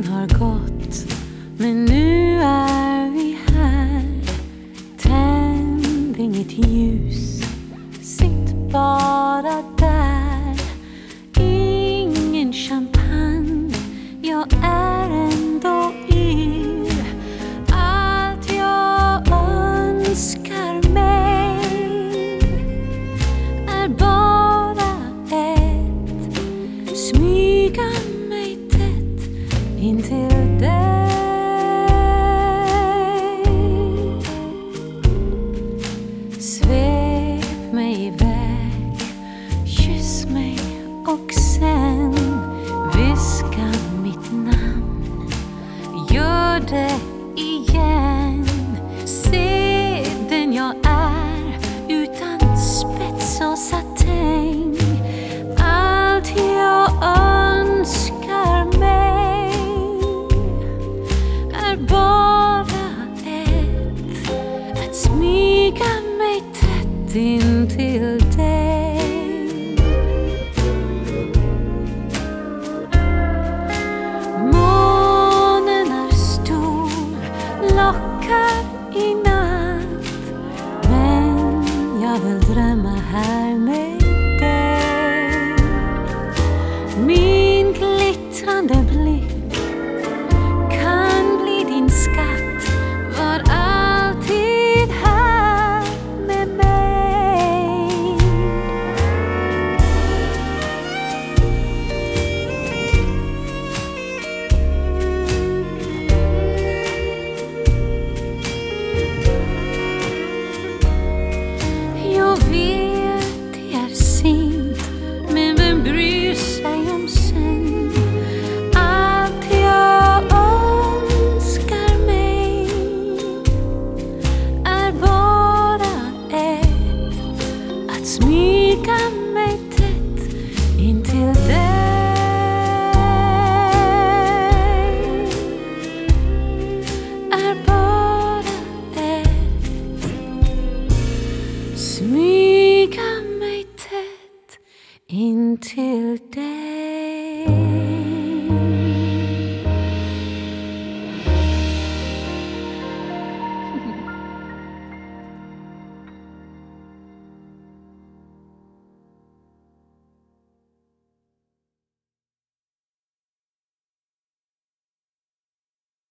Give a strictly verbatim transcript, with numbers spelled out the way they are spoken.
har gått, men nu är vi här. Tänd inget ljus, sitt bara där. Ingen champagne, jag är ändå yr. Allt jag önskar mig är bara ett, smyga mig tätt intill dig. Svep mig iväg, kyss mig och sen viska mitt namn. Gör det